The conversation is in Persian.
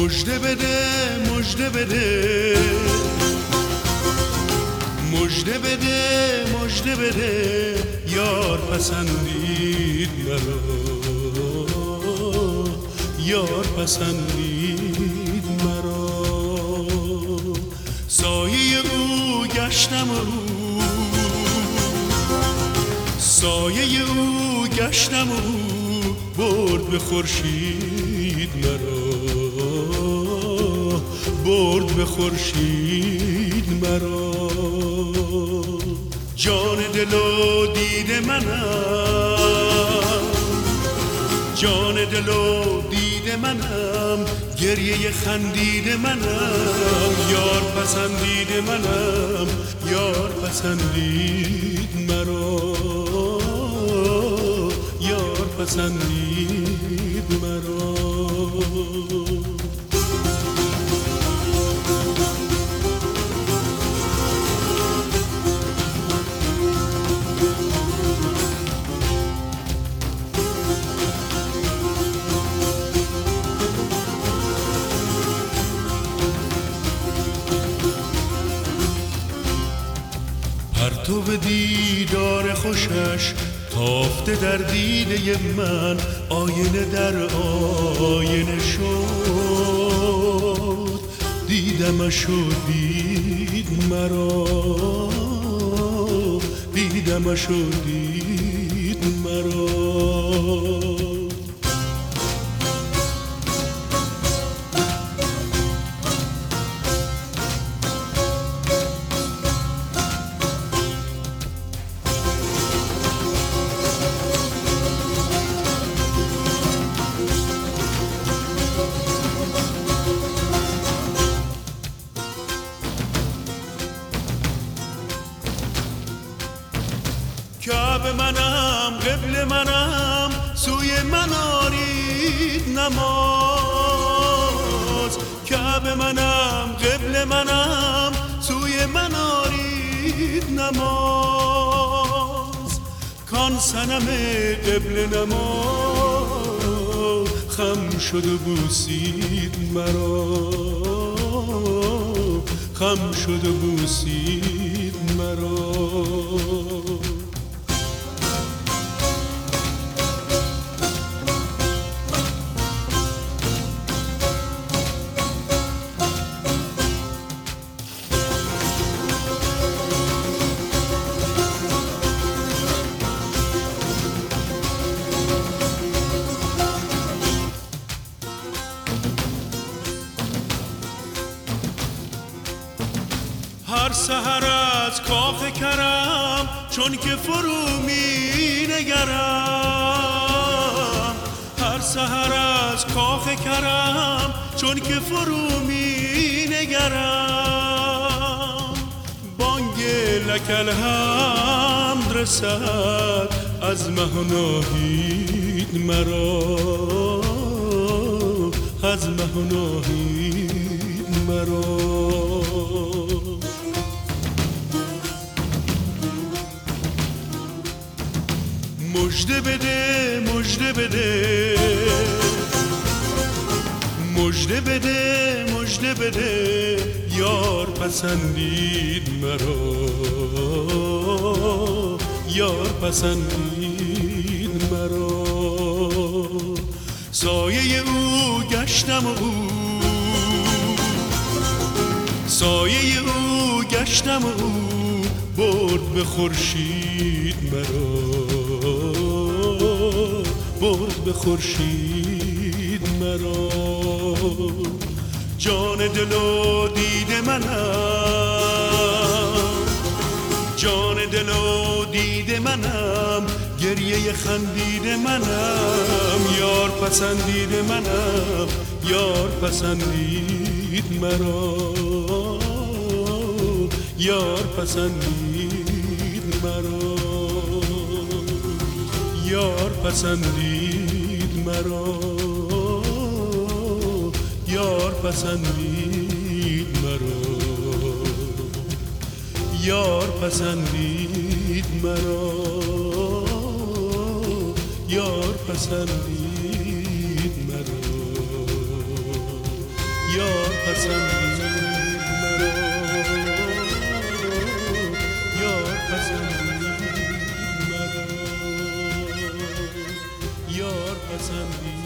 مژده بده مژده بده مژده بده مژده بده یار پسندید مرا یار پسندید مرا سایه او گشتم او سایه او گشتم او برد به خورشید مرا برد به خورشید مرا جان دل و دید منم جان دل و دید منم گریه خندید منم یار پسندید منم یار پسندید مرا یار پسندید مرا پرتو دیدار خوشش تافته در دیده من آینه در آینه شد دیدمش و دید مرا دیدمش و دید مرا کعبه منم قبل منم سوی من آرید نماز کعبه منم قبل منم سوی من آرید نماز کان صنم قبل نماز خم شد و بوسید مرا خم شد و بوسید مرا هر سحر از کاخ کرم چون که فرو می نگرم هر سحر از کاخ کرم چون که فرو می نگرم بانگ لکل حمد رسد از مه و ناهید مرا از مه و ناهید مرا مژده بده مژده بده مژده بده مژده بده یار پسندید مرا یار پسندید مرا سایه او گشتم او سایه او گشتم او برد به خورشید مرا برد به خورشید مرا جان دل و دید منم جان دل و دید منم گریه خندید منم یار پسندید منم یار پسندید مرا یار پسندید مرا یار پسندید مرا یار پسندید مرا یار پسندید مرا یار پسندید مرا پسندید مرا، یار پسندید مرا، یار پسندید